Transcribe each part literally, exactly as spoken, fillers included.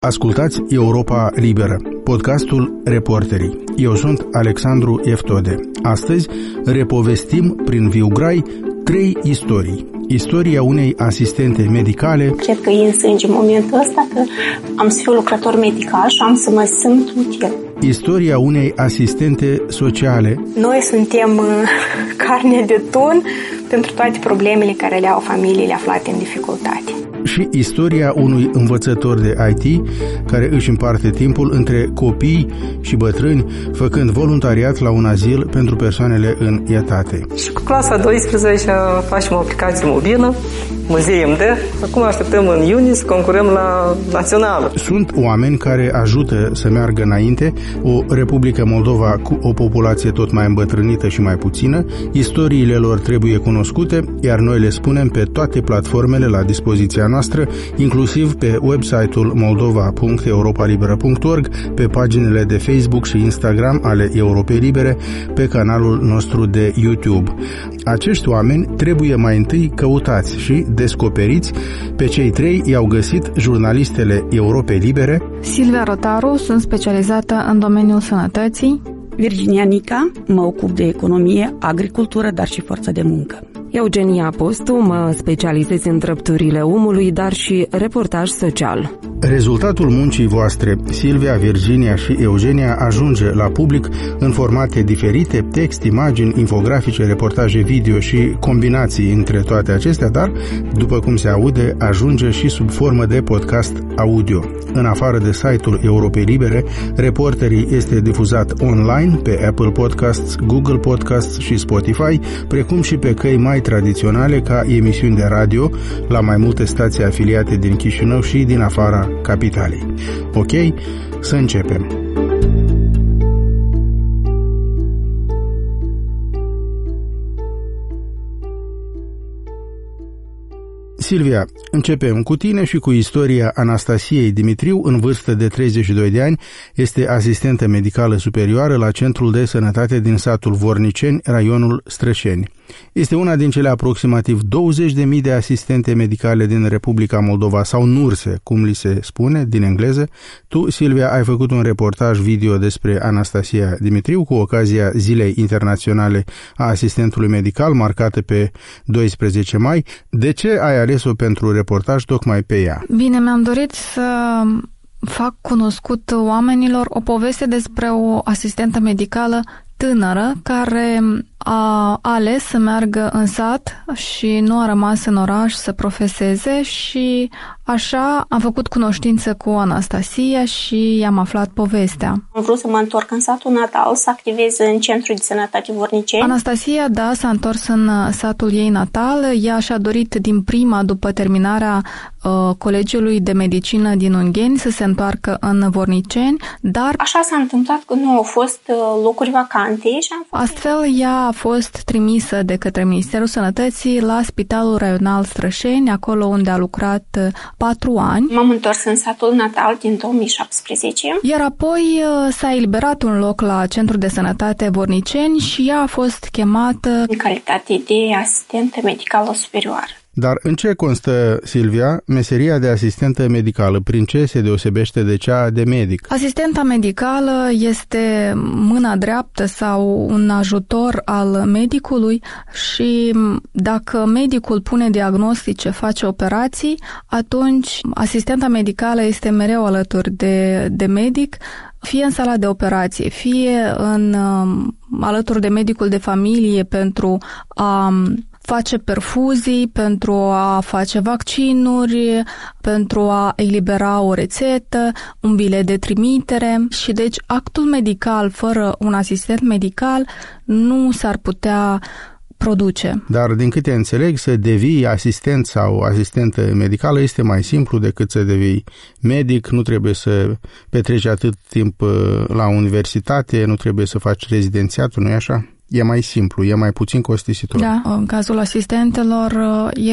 Ascultați Europa Liberă, podcastul Reporterii. Eu sunt Alexandru Eftode. Astăzi repovestim prin viu grai trei istorii. Istoria unei asistente medicale. Cred că e în sânge momentul ăsta că am să fiu lucrător medical și am să mă simt util. Istoria unei asistente sociale. Noi suntem carne de tun pentru toate problemele care le au familiile aflate în dificultate. Și istoria unui învățător de I T care își împarte timpul între copii și bătrâni, făcând voluntariat la un azil pentru persoanele în etate. Și cu clasa a douăsprezecea facem o aplicație mobilă, Muzei M D. Acum așteptăm în iunie să concurăm la națională. Sunt oameni care ajută să meargă înainte o Republică Moldova cu o populație tot mai îmbătrânită și mai puțină. Istoriile lor trebuie cunoscute, iar noi le spunem pe toate platformele la dispoziția noastră, inclusiv pe website-ul moldova punct europa liberă punct org, pe paginile de Facebook și Instagram ale Europei Libere, pe canalul nostru de YouTube. Acești oameni trebuie mai întâi căutați și descoperiți. Pe cei trei i-au găsit jurnalistele Europei Libere. Silvia Rotaru, sunt specializată în domeniul sănătății. Virginia Nica, mă ocup de economie, agricultură, dar și forță de muncă. Eugenia Apostu, mă specializez în drepturile omului, dar și reportaj social. Rezultatul muncii voastre, Silvia, Virginia și Eugenia, ajunge la public în formate diferite, text, imagini, infografice, reportaje video și combinații între toate acestea, dar, după cum se aude, ajunge și sub formă de podcast audio. În afară de site-ul Europei Libere, Reporterii este difuzat online pe Apple Podcasts, Google Podcasts și Spotify, precum și pe căi mai tradiționale ca emisiuni de radio la mai multe stații afiliate din Chișinău și din afara capitalei. Ok? Să începem! Silvia, începem cu tine și cu istoria Anastasiei Dimitriu, în vârstă de treizeci și doi de ani, este asistentă medicală superioară la Centrul de Sănătate din satul Vorniceni, raionul Strășeni. Este una din cele aproximativ douăzeci de mii de asistente medicale din Republica Moldova, sau nurse, cum li se spune, din engleză. Tu, Silvia, ai făcut un reportaj video despre Anastasia Dimitriu cu ocazia Zilei Internaționale a Asistentului Medical, marcată pe doisprezece mai. De ce ai ales-o pentru reportaj tocmai pe ea? Bine, mi-am dorit să fac cunoscut oamenilor o poveste despre o asistentă medicală tânără care a ales să meargă în sat și nu a rămas în oraș să profeseze și așa am făcut cunoștință cu Anastasia și i-am aflat povestea. Am vrut să mă întorc în satul natal, să activez în Centrul de Sănătate Vorniceni. Anastasia, da, s-a întors în satul ei natal. Ea și-a dorit din prima, după terminarea uh, Colegiului de Medicină din Ungheni, să se întoarcă în Vorniceni, dar așa s-a întâmplat că nu au fost uh, locuri vacante și am fost... Astfel, ea a fost trimisă de către Ministerul Sănătății la Spitalul Raional Strășeni, acolo unde a lucrat patru ani. M-am întors în satul natal din două mii șaptesprezece. Iar apoi s-a eliberat un loc la Centrul de Sănătate Vorniceni și ea a fost chemată în calitate de asistentă medicală superioară. Dar în ce constă, Silvia, meseria de asistentă medicală? Prin ce se deosebește de cea de medic? Asistenta medicală este mâna dreaptă sau un ajutor al medicului și dacă medicul pune diagnostice, face operații, atunci asistenta medicală este mereu alături de, de medic, fie în sala de operație, fie în, alături de medicul de familie pentru a face perfuzii, pentru a face vaccinuri, pentru a elibera o rețetă, un bilet de trimitere și deci actul medical fără un asistent medical nu s-ar putea produce. Dar din câte înțeleg, să devii asistent sau asistentă medicală este mai simplu decât să devii medic, nu trebuie să petreci atât timp la universitate, nu trebuie să faci rezidențiatul, nu-i așa? E mai simplu, e mai puțin costisitor. Da, în cazul asistentelor, ele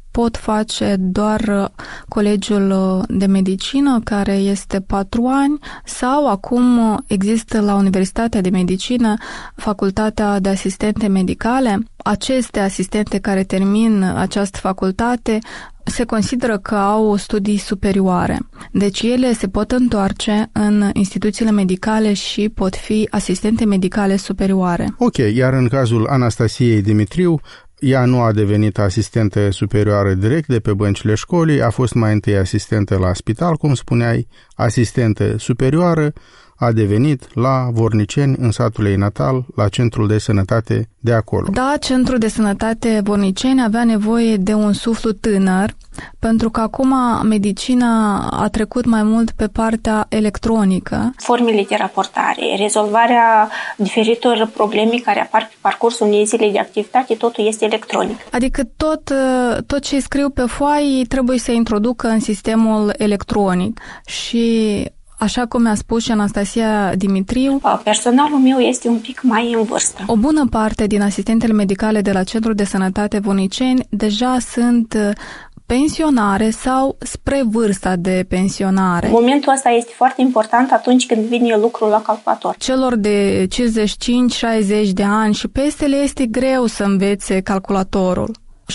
pot face doar Colegiul de Medicină, care este patru ani, sau acum există la Universitatea de Medicină Facultatea de Asistente Medicale. Aceste asistente care termin această facultate se consideră că au studii superioare. Deci ele se pot întoarce în instituțiile medicale și pot fi asistente medicale superioare. Ok, iar în cazul Anastasiei Dimitriu, ea nu a devenit asistentă superioară direct de pe băncile școlii, a fost mai întâi asistentă la spital, cum spuneai, asistentă superioară, a devenit la Vorniceni, în satul ei natal, la centrul de sănătate de acolo. Da, centrul de sănătate Vorniceni avea nevoie de un suflu tânăr, pentru că acum medicina a trecut mai mult pe partea electronică. Formele de raportare, rezolvarea diferitor probleme care apar pe parcursul unei zile de activitate, totul este electronic. Adică tot, tot ce scriu pe foaie trebuie să introducă în sistemul electronic și... Așa cum mi-a spus și Anastasia Dimitriu, personalul meu este un pic mai în vârstă. O bună parte din asistentele medicale de la Centrul de Sănătate Vorniceni deja sunt pensionare sau spre vârsta de pensionare. Momentul ăsta este foarte important atunci când vine lucrul la calculator. Celor de cincizeci și cinci șaizeci de ani și peste le este greu să învețe calculatorul.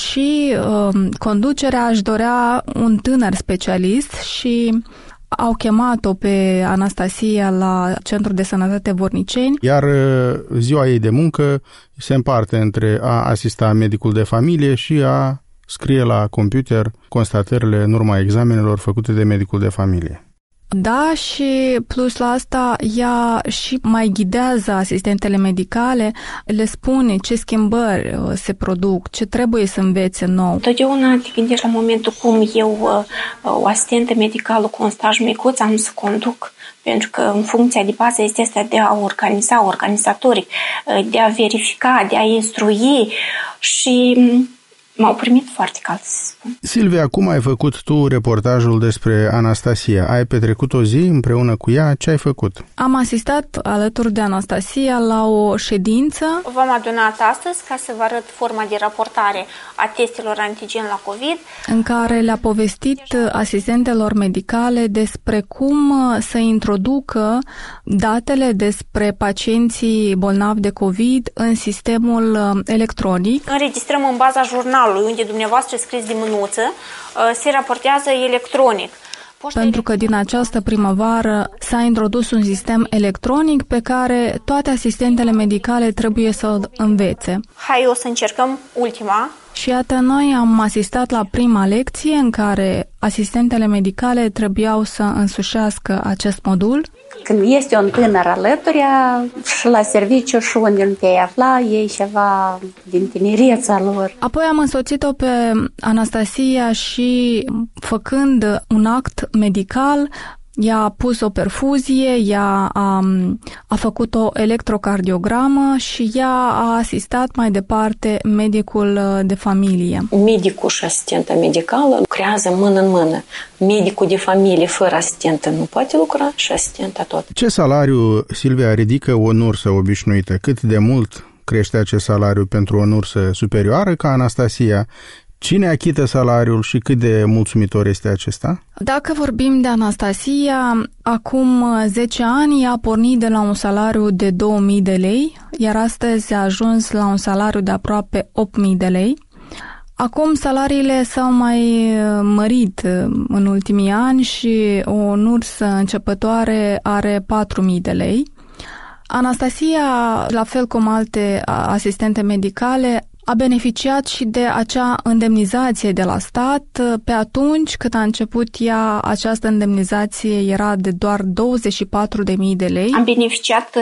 Și uh, conducerea își dorea un tânăr specialist și au chemat-o pe Anastasia la Centrul de Sănătate Vorniceni. Iar ziua ei de muncă se împarte între a asista medicul de familie și a scrie la computer constatările în urma examenelor făcute de medicul de familie. Da, și plus la asta ea și mai ghidează asistentele medicale, le spune ce schimbări se produc, ce trebuie să învețe nou. Totdeauna te gândești la momentul cum eu, o asistentă medicală cu un staj micuț, am să conduc, pentru că în funcția de bază este asta de a organiza, organizatoric, de a verifica, de a instrui și... M-au primit foarte cald, să spun. Silvia, cum ai făcut tu reportajul despre Anastasia? Ai petrecut o zi împreună cu ea? Ce ai făcut? Am asistat alături de Anastasia la o ședință. V-am adunat astăzi ca să vă arăt forma de raportare a testelor antigen la COVID, în care le-a povestit asistentelor medicale despre cum să introducă datele despre pacienții bolnavi de COVID în sistemul electronic. Înregistrăm în baza jurnalului, unde dumneavoastră scrieți de mânuță, se raportează electronic. Pentru că din această primăvară s-a introdus un sistem electronic pe care toate asistentele medicale trebuie să-l învețe. Hai, o să încercăm ultima. Și iată, noi am asistat la prima lecție în care asistentele medicale trebuiau să însușească acest modul. Când este un tânăr alături și la serviciu și unde nu te-ai afla, ei ceva din tinereța lor. Apoi am însoțit-o pe Anastasia și făcând un act medical, ea a pus o perfuzie, ea a, a făcut o electrocardiogramă și ea a asistat mai departe medicul de familie. Medicul și asistenta medicală lucrează mână în mână. Medicul de familie fără asistentă nu poate lucra și asistenta tot. Ce salariu, Silvia, ridică o nursă obișnuită? Cât de mult crește acest salariu pentru o nursă superioară ca Anastasia? Cine achită salariul și cât de mulțumitor este acesta? Dacă vorbim de Anastasia, acum zece ani a pornit de la un salariu de două mii de lei, iar astăzi a ajuns la un salariu de aproape opt mii de lei. Acum salariile s-au mai mărit în ultimii ani și o nursă începătoare are patru mii de lei. Anastasia, la fel cum alte asistente medicale, a beneficiat și de acea indemnizație de la stat. Pe atunci, când a început ea, această indemnizație era de doar douăzeci și patru de mii de lei. Am beneficiat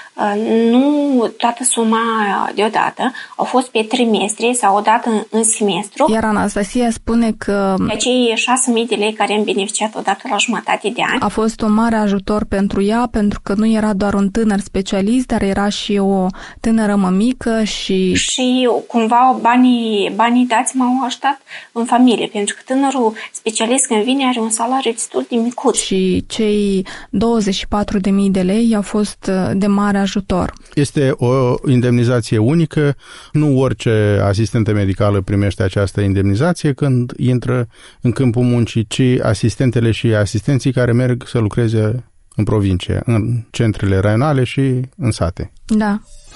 nu toată suma deodată, au fost pe trimestre sau odată în, în semestru. Iar Anastasia spune că acei șase mii de lei care am beneficiat odată la jumătate de an a fost un mare ajutor pentru ea, pentru că nu era doar un tânăr specialist, dar era și o tânără mămică și... Și cumva banii, banii dați m-au ajutat în familie, pentru că tânărul specialist când vine are un salariu destul de micuț. Și cei douăzeci și patru de mii de lei au fost de mare ajutor ajutor. Este o indemnizație unică, nu orice asistentă medicală primește această indemnizație când intră în câmpul muncii, ci asistentele și asistenții care merg să lucreze în provincie, în centrele raionale și în sate. Da.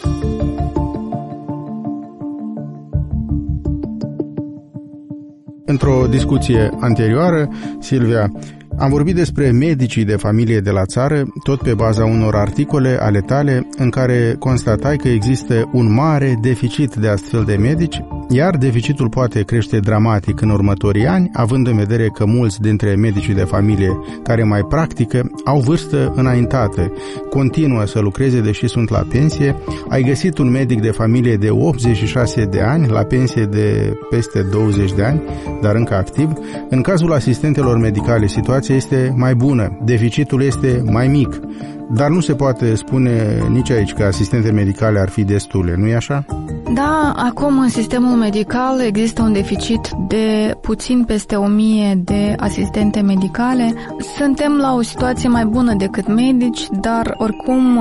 Într-o discuție anterioară, Silvia, am vorbit despre medicii de familie de la țară, tot pe baza unor articole ale tale în care constatai că există un mare deficit de astfel de medici, iar deficitul poate crește dramatic în următorii ani, având în vedere că mulți dintre medicii de familie care mai practică au vârstă înaintată, continuă să lucreze deși sunt la pensie. Ai găsit un medic de familie de optzeci și șase de ani, la pensie de peste douăzeci de ani, dar încă activ. În cazul asistentelor medicale, situația este mai bună, deficitul este mai mic, dar nu se poate spune nici aici că asistente medicale ar fi destule, nu-i așa? Da, acum în sistemul medical există un deficit de puțin peste o mie de asistente medicale. Suntem la o situație mai bună decât medici, dar oricum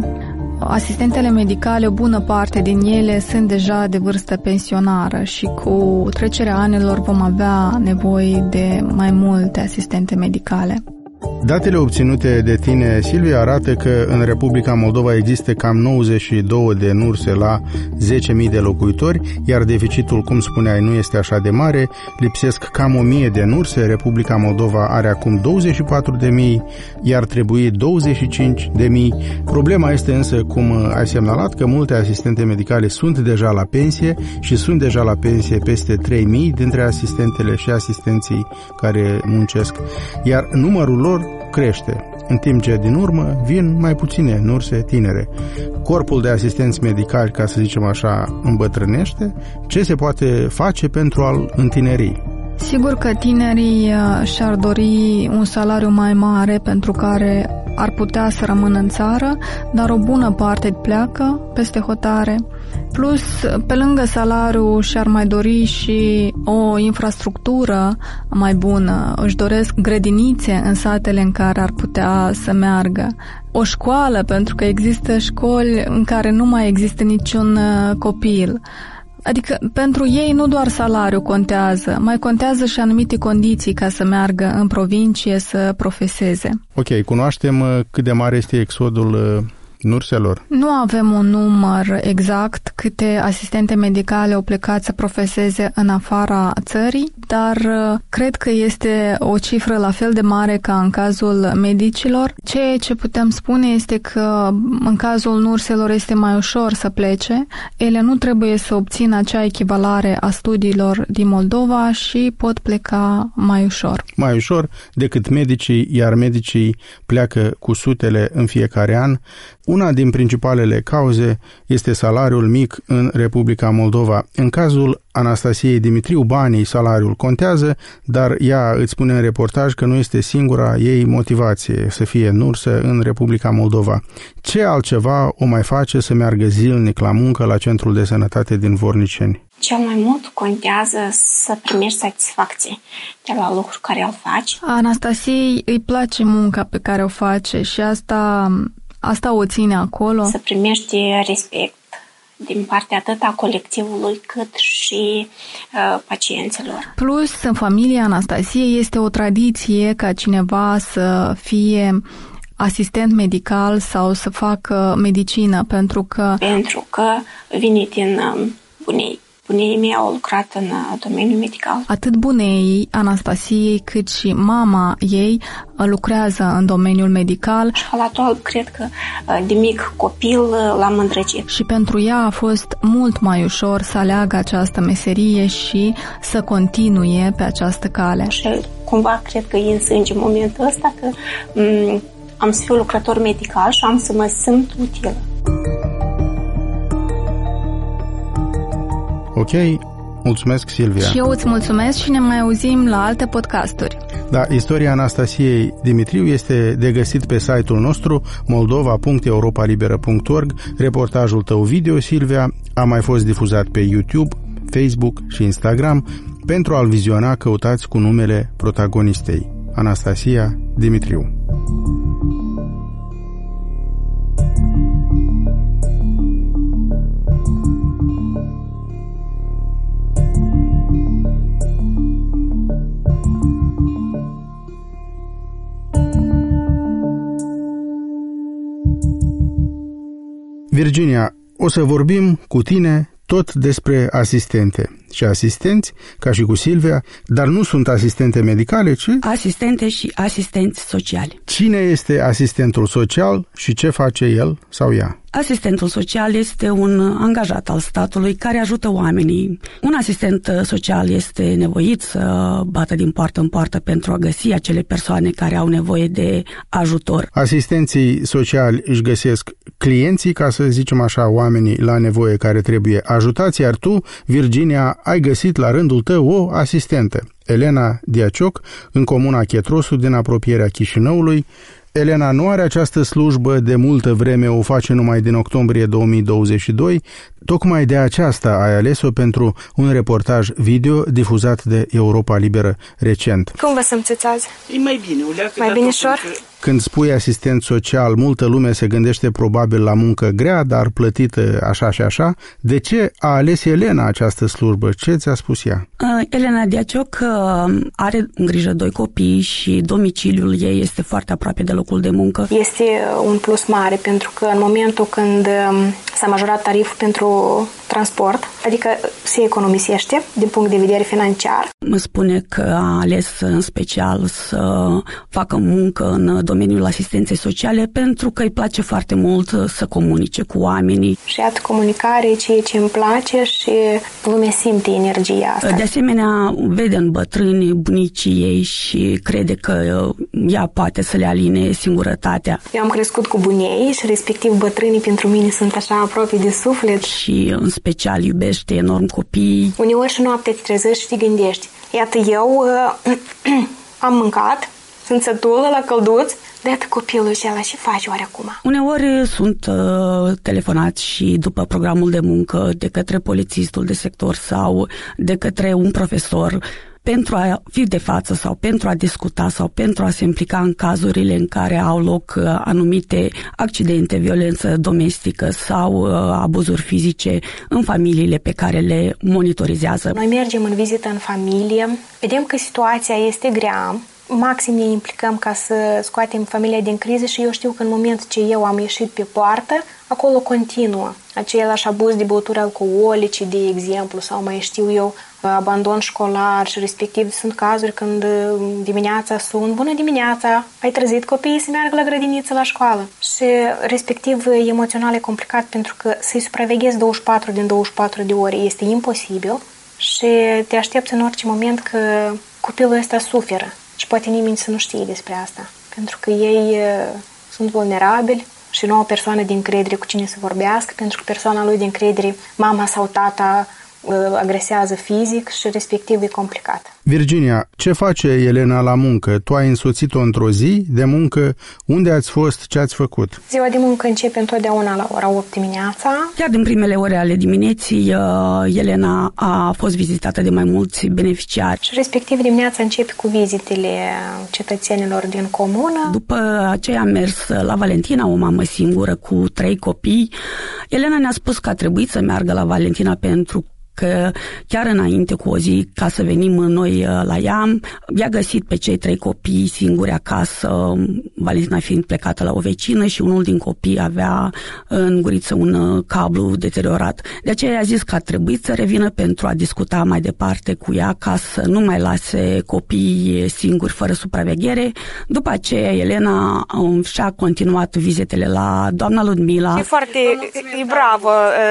asistentele medicale, o bună parte din ele sunt deja de vârstă pensionară și cu trecerea anilor vom avea nevoie de mai multe asistente medicale. Datele obținute de tine, Silvia, arată că în Republica Moldova există cam nouăzeci și două de nurse la zece mii de locuitori, iar deficitul, cum spuneai, nu este așa de mare, lipsesc cam o mie de nurse, Republica Moldova are acum douăzeci și patru de mii, iar trebuie douăzeci și cinci de mii. Problema este însă, cum ai semnalat, că multe asistente medicale sunt deja la pensie și sunt deja la pensie peste trei mii dintre asistentele și asistenții care muncesc, iar numărul lor crește, în timp ce din urmă vin mai puține nurse tinere. Corpul de asistenți medicali, ca să zicem așa, îmbătrânește. Ce se poate face pentru a-l întineri? Sigur că tinerii și-ar dori un salariu mai mare pentru care ar putea să rămână în țară, dar o bună parte pleacă peste hotare. Plus, pe lângă salariu și-ar mai dori și o infrastructură mai bună. Își doresc grădinițe în satele în care ar putea să meargă. O școală, pentru că există școli în care nu mai există niciun copil. Adică pentru ei nu doar salariul contează, mai contează și anumite condiții ca să meargă în provincie să profeseze. Ok, cunoaștem cât de mare este exodul nurselor? Nu avem un număr exact câte asistente medicale au plecat să profeseze în afara țării, dar cred că este o cifră la fel de mare ca în cazul medicilor. Ceea ce putem spune este că în cazul nurselor este mai ușor să plece. Ele nu trebuie să obțină acea echivalare a studiilor din Moldova și pot pleca mai ușor. Mai ușor decât medicii, iar medicii pleacă cu sutele în fiecare an. Una din principalele cauze este salariul mic în Republica Moldova. În cazul Anastasiei Dimitriu, banii, salariul contează, dar ea îți spune în reportaj că nu este singura ei motivație să fie nursă în Republica Moldova. Ce altceva o mai face să meargă zilnic la muncă la Centrul de Sănătate din Vorniceni? Cel mai mult contează să primești satisfacție de la lucrul care îl faci. Anastasiei îi place munca pe care o face și asta... Asta o ține acolo. Să primești respect din partea atât a colectivului cât și uh, pacienților. Plus, în familia Anastasiei este o tradiție ca cineva să fie asistent medical sau să facă medicină, pentru că... Pentru că vine din uh, bunei. Buneii mei au lucrat în domeniul medical. Atât buneii Anastasiei cât și mama ei lucrează în domeniul medical. Șpalatul alb, cred că de mic copil l-am îndrăgit. Și pentru ea a fost mult mai ușor să aleagă această meserie și să continue pe această cale. Și cumva cred că e în sânge în momentul ăsta că m- am să fiu lucrător medical și am să mă simt utilă. Ok, mulțumesc, Silvia. Și eu îți mulțumesc și ne mai auzim la alte podcasturi. Da, istoria Anastasiei Dimitriu este de găsit pe site-ul nostru moldova punct europa liberă punct org. Reportajul tău video, Silvia, a mai fost difuzat pe YouTube, Facebook și Instagram. Pentru a-l viziona, căutați cu numele protagonistei, Anastasia Dimitriu. Virginia, o să vorbim cu tine tot despre asistente și asistenți, ca și cu Silvia, dar nu sunt asistente medicale, ci... Asistente și asistenți sociali. Cine este asistentul social și ce face el sau ea? Asistentul social este un angajat al statului care ajută oamenii. Un asistent social este nevoit să bată din poartă în poartă pentru a găsi acele persoane care au nevoie de ajutor. Asistenții sociali își găsesc clienții, ca să zicem așa, oamenii la nevoie care trebuie ajutați, iar tu, Virginia, ai găsit la rândul tău o asistentă, Elena Diacioc, în comuna Chetrosu, din apropierea Chișinăului. Elena nu are această slujbă de multă vreme, o face numai din octombrie două mii douăzeci și doi. Tocmai de aceasta ai ales-o pentru un reportaj video difuzat de Europa Liberă recent. Cum vă simțiți azi? E mai bine, o leacă. Mai binișor? Când spui asistent social, multă lume se gândește probabil la muncă grea, dar plătită așa și așa. De ce a ales Elena această slujbă? Ce ți-a spus ea? Uh, Elena Diacioc uh, are în grijă doi copii și domiciliul ei este foarte aproape de locul de muncă. Este un plus mare pentru că în momentul când s-a majorat tariful pentru transport, adică se economisește din punct de vedere financiar. Mă spune că a ales în special să facă muncă în domeniul asistenței sociale pentru că îi place foarte mult să comunice cu oamenii. Și iată, comunicare e ceea ce îmi place și lumea simte energia asta. De asemenea, vede în bătrâni bunicii ei și crede că ea poate să le aline singurătatea. Eu am crescut cu bunei și respectiv bătrânii pentru mine sunt așa aproape de suflet. Și în special iubește enorm copiii. Uneori și noaptea te trezești și te gândești. Iată, eu uh, am mâncat, sunt sătulă la călduț, de iată copilul ăla și face oare acum? Uneori sunt uh, telefonați și după programul de muncă de către polițistul de sector sau de către un profesor pentru a fi de față sau pentru a discuta sau pentru a se implica în cazurile în care au loc anumite accidente, violență domestică sau abuzuri fizice în familiile pe care le monitorizează. Noi mergem în vizită în familie, vedem că situația este grea, maxim ne implicăm ca să scoatem familia din criză și eu știu că în momentul ce eu am ieșit pe poartă, acolo continuă același abuz de băuturi alcoolice, de exemplu, sau mai știu eu, abandon școlar și respectiv sunt cazuri când dimineața sun, bună dimineața, ai trezit copiii să meargă la grădiniță la școală și respectiv emoțional e complicat pentru că să-i supraveghezi douăzeci și patru din douăzeci și patru de ore este imposibil și te aștepți în orice moment că copilul ăsta suferă și poate nimeni să nu știe despre asta pentru că ei sunt vulnerabili și nu au o persoană de încredere cu cine să vorbească pentru că persoana lui de încredere, mama sau tata, agresează fizic și respectiv e complicat. Virginia, ce face Elena la muncă? Tu ai însoțit-o într-o zi de muncă? Unde ați fost? Ce ați făcut? Ziua de muncă începe întotdeauna la ora opt dimineața. Chiar din primele ore ale dimineții, Elena a fost vizitată de mai mulți beneficiari. Și respectiv dimineața începe cu vizitele cetățenilor din comună. După aceea am mers la Valentina, o mamă singură cu trei copii. Elena ne-a spus că a trebuit să meargă la Valentina pentru că chiar înainte cu o zi ca să venim noi la ea, i-a găsit pe cei trei copii singuri acasă, Valentina fiind plecată la o vecină și unul din copii avea în guriță un cablu deteriorat. De aceea i-a zis că a trebuit să revină pentru a discuta mai departe cu ea ca să nu mai lase copiii singuri fără supraveghere. După aceea Elena și-a continuat vizitele la doamna Ludmila. E foarte e bravă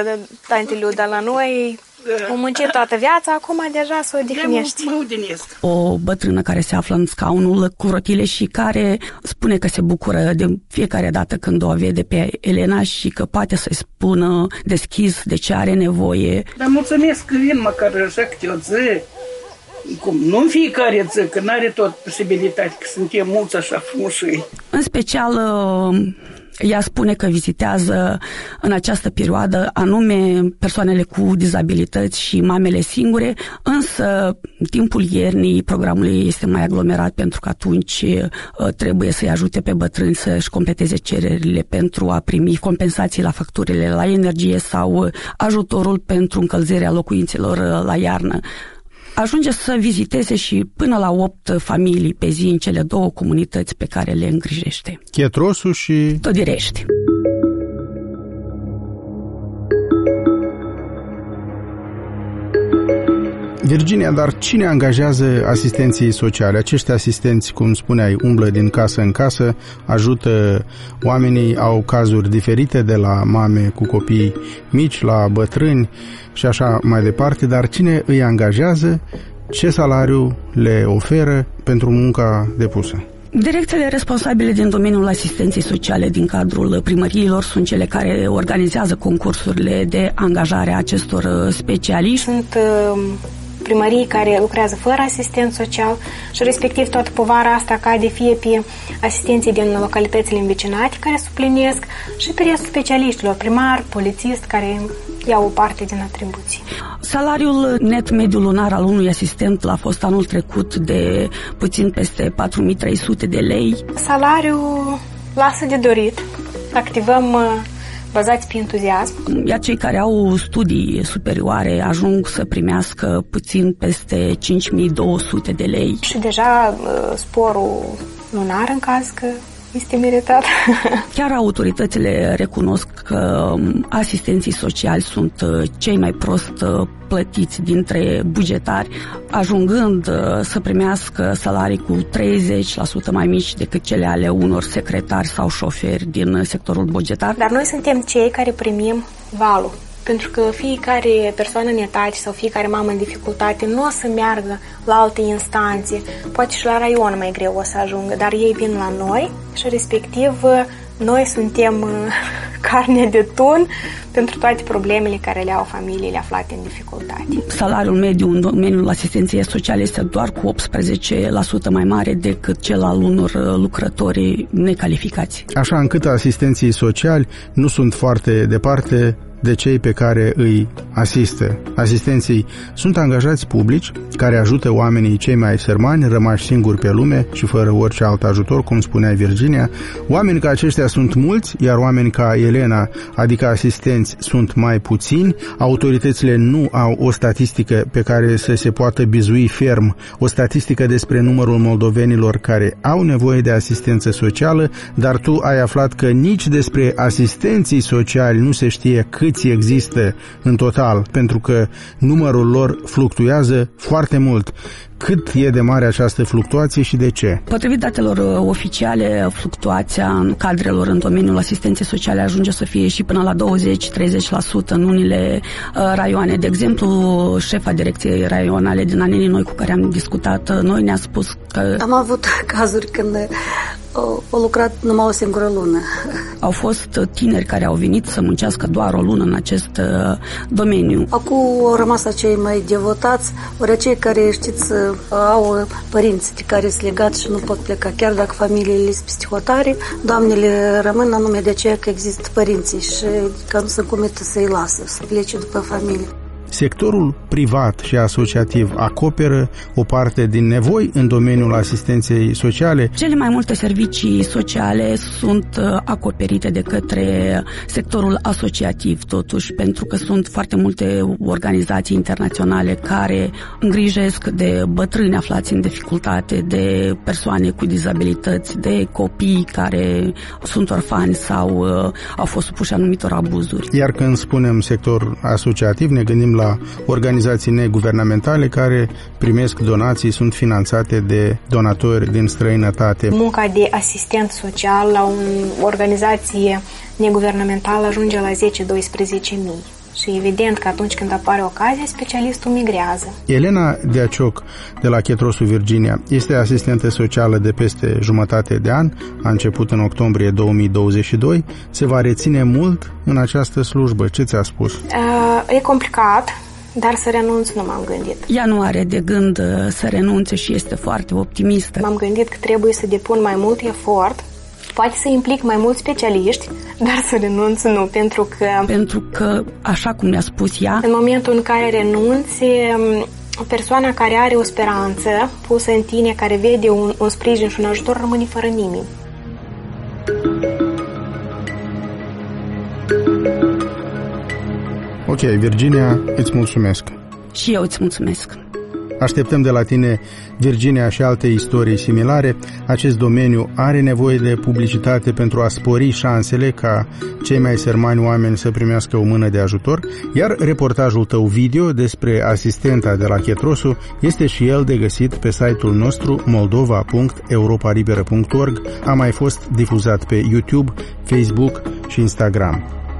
tante Luda la noi. O muncit toată viața, acum deja să o odihnești. O bătrână care se află în scaunul cu rotile și care spune că se bucură de fiecare dată când o vede pe Elena și că poate să-i spună deschis de ce are nevoie. Dar mulțumesc că vin măcar așa câte o zi. Cum? Nu în fiecare zi, că n-are tot posibilitate, că suntem mulți așa frumoși. În special... Ea spune că vizitează în această perioadă anume persoanele cu dizabilități și mamele singure, însă în timpul iernii programul ei este mai aglomerat pentru că atunci trebuie să-i ajute pe bătrâni să-și completeze cererile pentru a primi compensații la facturile la energie sau ajutorul pentru încălzirea locuințelor la iarnă. Ajunge să viziteze și până la opt familii pe zi în cele două comunități pe care le îngrijește. Chetrosu și... Todirești. Virginia, dar cine angajează asistenții sociale? Acești asistenți, cum spuneai, umblă din casă în casă, ajută oamenii, au cazuri diferite, de la mame cu copii mici la bătrâni și așa mai departe, dar cine îi angajează, ce salariu le oferă pentru munca depusă? Direcțiile responsabile din domeniul asistenței sociale din cadrul primăriilor sunt cele care organizează concursurile de angajare a acestor specialiști. Sunt primării care lucrează fără asistent social și respectiv toată povara asta cade fie pe asistenții din localitățile învecinate care suplinesc și pe restul specialiștilor, primar, polițist, care iau o parte din atribuții. Salariul net mediu lunar al unui asistent a fost anul trecut de puțin peste patru mii trei sute de lei. Salariul lasă de dorit. Activăm bazați pe entuziasm. Iar cei care au studii superioare ajung să primească puțin peste cinci mii două sute de lei. Și deja sporul lunar în caz că este meritat. Chiar autoritățile recunosc că asistenții sociali sunt cei mai prost plătiți dintre bugetari, ajungând să primească salarii cu treizeci la sută mai mici decât cele ale unor secretari sau șoferi din sectorul bugetar. Dar noi suntem cei care primim valul. Pentru că fiecare persoană în etate sau fiecare mamă în dificultate nu o să meargă la alte instanțe, poate și la raion mai greu o să ajungă, dar ei vin la noi și respectiv noi suntem carne de tun pentru toate problemele care le au familiile aflate în dificultate. Salariul mediu în domeniul asistenței sociale este doar cu optsprezece la sută mai mare decât cel al unor lucrători necalificați. Așa încât asistenții sociali nu sunt foarte departe de cei pe care îi asistă. Asistenții sunt angajați publici care ajută oamenii cei mai sărmani, rămași singuri pe lume și fără orice alt ajutor, cum spunea Virginia. Oameni ca aceștia sunt mulți, iar oameni ca Elena, adică asistenți, sunt mai puțini. Autoritățile nu au o statistică pe care să se poată bizui ferm, o statistică despre numărul moldovenilor care au nevoie de asistență socială, dar tu ai aflat că nici despre asistenții sociali nu se știe cât există în total, pentru că numărul lor fluctuează foarte mult. Cât e de mare această fluctuație și de ce? Potrivit datelor oficiale, fluctuația în cadrelor în domeniul asistenței sociale ajunge să fie și până la douăzeci-treizeci la sută în unele uh, raioane. De exemplu, șefa direcției raionale din Anenii Noi, cu care am discutat noi, ne-a spus că... Am avut cazuri când au lucrat numai o singură lună. Au fost tineri care au venit să muncească doar o lună în acest uh, domeniu. Acum au rămas acei mai devotați, ori cei care, știți, au părinți de care sunt legați și nu pot pleca. Chiar dacă familiile sunt peste hotare, doamnele rămân anume de aceea că există părinții și că nu se cumetă să-i lasă, să plece după familie. Sectorul privat și asociativ acoperă o parte din nevoi în domeniul asistenței sociale. Cele mai multe servicii sociale sunt acoperite de către sectorul asociativ, totuși, pentru că sunt foarte multe organizații internaționale care îngrijesc de bătrâni aflați în dificultate, de persoane cu dizabilități, de copii care sunt orfani sau uh, au fost supuși anumitor abuzuri. Iar când spunem sector asociativ, ne gândim la organizații neguvernamentale care primesc donații, sunt finanțate de donatori din străinătate. Munca de asistent social la o organizație neguvernamentală ajunge la zece-doisprezece mii. Și evident că atunci când apare ocazia, specialistul migrează. Elena Deacioc, de la Chetrosu, Virginia, este asistentă socială de peste jumătate de an, a început în octombrie două mii douăzeci și doi. Se va reține mult în această slujbă? Ce ți-a spus? Uh, e complicat, dar să renunț nu m-am gândit. Ea nu are de gând să renunțe și este foarte optimistă. M-am gândit că trebuie să depun mai mult efort, poate să implic mai mulți specialiști, dar să renunț nu, pentru că... Pentru că, așa cum mi-a spus ea... În momentul în care renunți, persoana care are o speranță pusă în tine, care vede un, un sprijin și un ajutor, rămâne fără nimeni. Ok, Virginia, îți mulțumesc. Și eu îți mulțumesc. Așteptăm de la tine, Virginia, și alte istorii similare. Acest domeniu are nevoie de publicitate pentru a spori șansele ca cei mai sărmani oameni să primească o mână de ajutor, iar reportajul tău video despre asistenta de la Chetrosu este și el de găsit pe site-ul nostru moldova punct europa liberă punct org. A mai fost difuzat pe YouTube, Facebook și Instagram.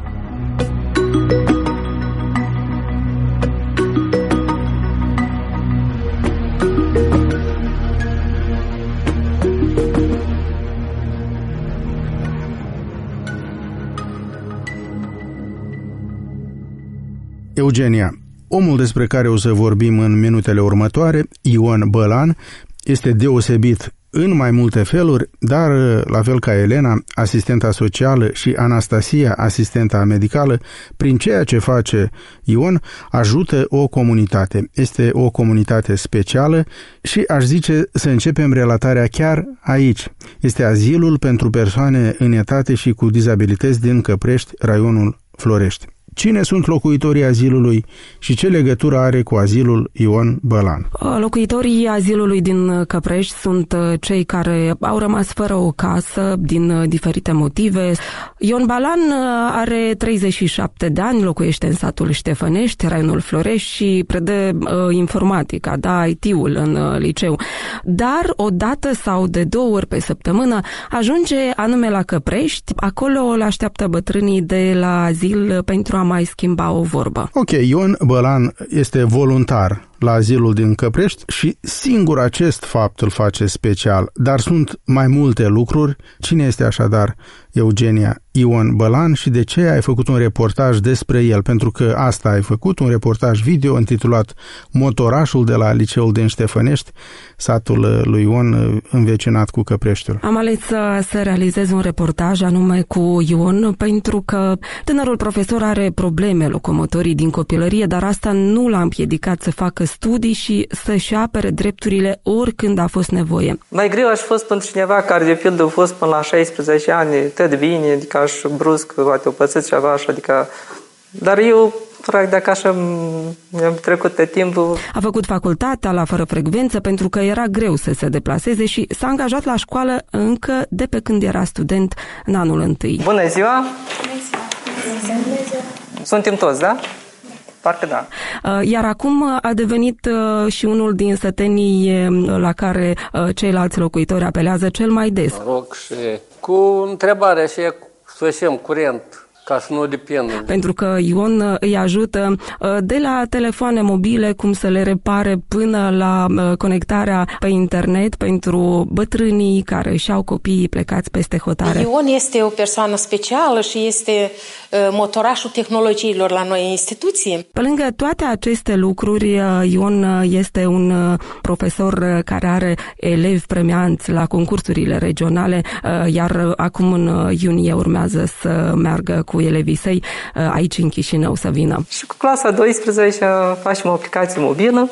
Eugenia, omul despre care o să vorbim în minutele următoare, Ion Bălan, este deosebit în mai multe feluri, dar, la fel ca Elena, asistenta socială, și Anastasia, asistenta medicală, prin ceea ce face Ion, ajută o comunitate. Este o comunitate specială și aș zice să începem relatarea chiar aici. Este azilul pentru persoane în etate și cu dizabilități din Căprești, raionul Florești. Cine sunt locuitorii azilului și ce legătură are cu azilul Ion Bălan? Locuitorii azilului din Căprești sunt cei care au rămas fără o casă din diferite motive. Ion Bălan are treizeci și șapte de ani, locuiește în satul Ștefănești, raionul Florești, și predă uh, informatica, da, I T-ul în uh, liceu. Dar o dată sau de două ori pe săptămână ajunge anume la Căprești. Acolo îl așteaptă bătrânii de la azil pentru a mai schimba o vorbă. Ok, Ion Bălan este voluntar la azilul din Căprești și singur acest fapt îl face special, dar sunt mai multe lucruri. Cine este așadar, Eugenia, Ion Bălan și de ce ai făcut un reportaj despre el? Pentru că asta ai făcut, un reportaj video intitulat Motorașul de la liceul din Ștefănești, satul lui Ion învecinat cu Căpreștiul. Am ales să, să realizez un reportaj anume cu Ion pentru că tânărul profesor are probleme locomotorii din copilărie, dar asta nu l-a împiedicat să facă studii și să-și apere drepturile oricând a fost nevoie. Mai greu aș fost pentru cineva care, de pildă, a fost până la șaisprezece ani, tot bine, adică aș brusc, poate o pățit ceva așa, adică... Dar eu, practic, dacă așa mi-am trecut de timpul... A făcut facultatea la fără frecvență pentru că era greu să se deplaseze și s-a angajat la școală încă de pe când era student în anul întâi. Bună ziua! Bună ziua! Suntem toți, da? Parcă da. Iar acum a devenit și unul din sătenii la care ceilalți locuitori apelează cel mai des. Rog și cu întrebarea și să ieșim curent, ca să nu depindă. Pentru că Ion îi ajută de la telefoane mobile, cum să le repare, până la conectarea pe internet pentru bătrânii care își au copiii plecați peste hotare. Ion este o persoană specială și este motorașul tehnologiilor la noi în instituție. Pe lângă toate aceste lucruri, Ion este un profesor care are elevi premianți la concursurile regionale, iar acum în iunie urmează să meargă cu elevii săi aici în Chișinău să vină. Și cu clasa a douăsprezecea facem o aplicație mobilă,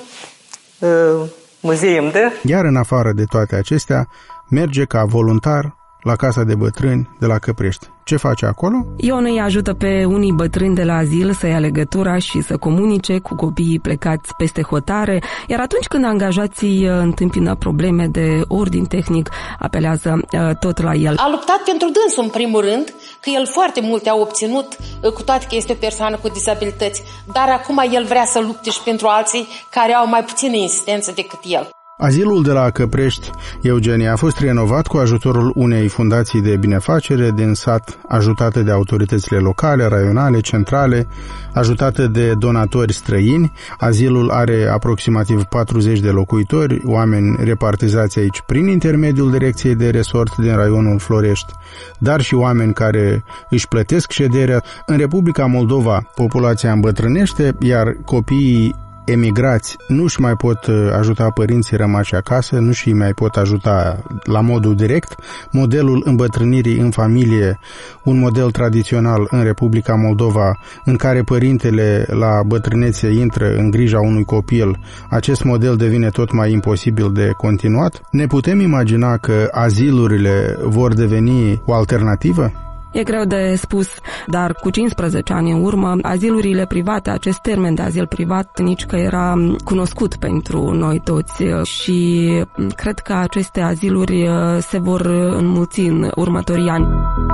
Muzeum de... Iar în afară de toate acestea, merge ca voluntar la Casa de Bătrâni de la Căprești. Ce face acolo? Ion îi ajută pe unii bătrâni de la azil să ia legătura și să comunice cu copiii plecați peste hotare, iar atunci când angajații întâmpină probleme de ordin tehnic, apelează tot la el. A luptat pentru dânsul, în primul rând, că el foarte multe a obținut, cu toate că este o persoană cu dizabilități, dar acum el vrea să lupte și pentru alții care au mai puțină insistență decât el. Azilul de la Căprești, Eugenia, a fost renovat cu ajutorul unei fundații de binefacere din sat, ajutată de autoritățile locale, raionale, centrale, ajutată de donatori străini. Azilul are aproximativ patruzeci de locuitori, oameni repartizați aici prin intermediul direcției de resort din raionul Florești, dar și oameni care își plătesc șederea. În Republica Moldova, populația îmbătrânește, iar copiii emigrați nu își mai pot ajuta părinții rămași acasă, nu și mai pot ajuta la modul direct. Modelul îmbătrânirii în familie, un model tradițional în Republica Moldova, în care părintele la bătrânețe intră în grija unui copil, acest model devine tot mai imposibil de continuat. Ne putem imagina că azilurile vor deveni o alternativă? E greu de spus, dar cu cincisprezece ani în urmă, azilurile private, acest termen de azil privat, nici că era cunoscut pentru noi toți și cred că aceste aziluri se vor înmulți în următorii ani.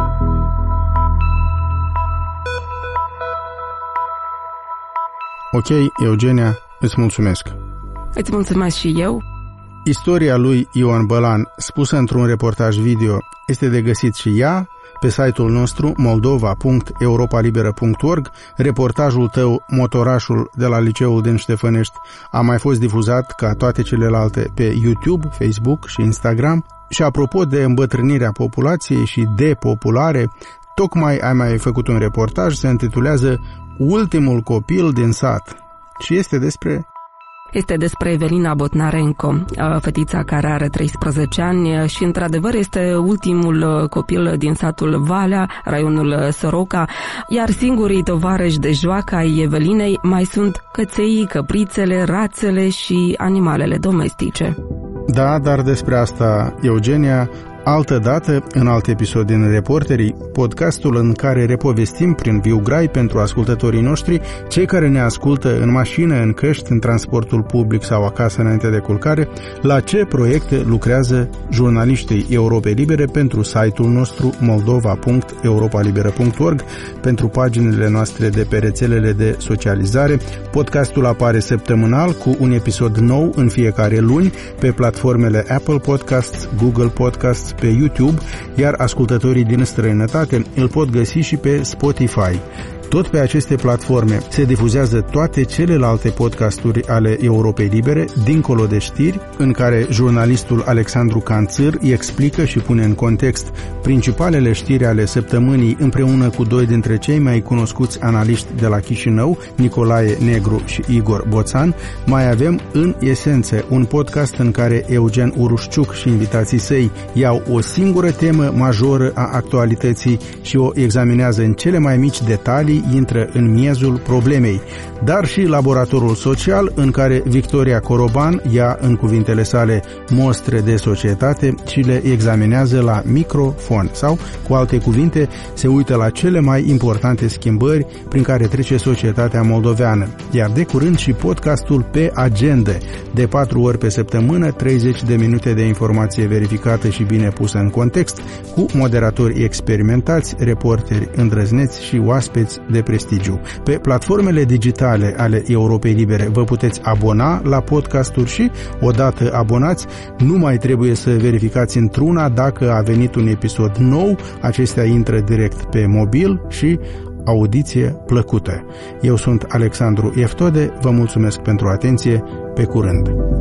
Ok, Eugenia, îți mulțumesc. Îți mulțumesc și eu. Istoria lui Ioan Bălan, spusă într-un reportaj video, este de găsit și ea pe site-ul nostru moldova punct europa liberă punct org. Reportajul tău, Motorașul de la Liceul din Ștefănești, a mai fost difuzat ca toate celelalte pe YouTube, Facebook și Instagram. Și apropo de îmbătrânirea populației și depopulare, tocmai ai mai făcut un reportaj, se intitulează Ultimul copil din sat și este despre... Este despre Evelina Botnarenko, fetița care are treisprezece ani și, într-adevăr, este ultimul copil din satul Valea, raionul Soroca, iar singurii tovarăși de joacă ai Evelinei mai sunt căței, căprițele, rațele și animalele domestice. Da, dar despre asta, Eugenia, altă dată, în alt episod din Reporterii, podcastul în care repovestim prin viu grai pentru ascultătorii noștri, cei care ne ascultă în mașină, în căști, în transportul public sau acasă înainte de culcare, la ce proiecte lucrează jurnaliștii Europei Libere pentru site-ul nostru moldova punct europa liberă punct org, pentru paginile noastre de pe rețelele de socializare. Podcastul apare săptămânal cu un episod nou în fiecare luni pe platformele Apple Podcasts, Google Podcasts, pe YouTube, iar ascultătorii din străinătate îl pot găsi și pe Spotify. Tot pe aceste platforme se difuzează toate celelalte podcasturi ale Europei Libere, dincolo de știri, în care jurnalistul Alexandru Canțâr îi explică și pune în context principalele știri ale săptămânii împreună cu doi dintre cei mai cunoscuți analiști de la Chișinău, Nicolae Negru și Igor Boțan. Mai avem În Esență, un podcast în care Eugen Urușciuc și invitații săi iau o singură temă majoră a actualității și o examinează în cele mai mici detalii, intră în miezul problemei, dar și Laboratorul Social, în care Victoria Coroban ia în cuvintele sale mostre de societate și le examinează la microfon sau, cu alte cuvinte, se uită la cele mai importante schimbări prin care trece societatea moldoveană. Iar de curând și podcastul Pe Agenda, de patru ori pe săptămână, treizeci de minute de informație verificată și bine pusă în context, cu moderatori experimentați, reporteri îndrăzneți și oaspeți de prestigiu. Pe platformele digitale ale Europei Libere vă puteți abona la podcasturi și, odată abonați, nu mai trebuie să verificați într-una dacă a venit un episod nou, acestea intră direct pe mobil și audiție plăcută. Eu sunt Alexandru Eftode, vă mulțumesc pentru atenție, pe curând!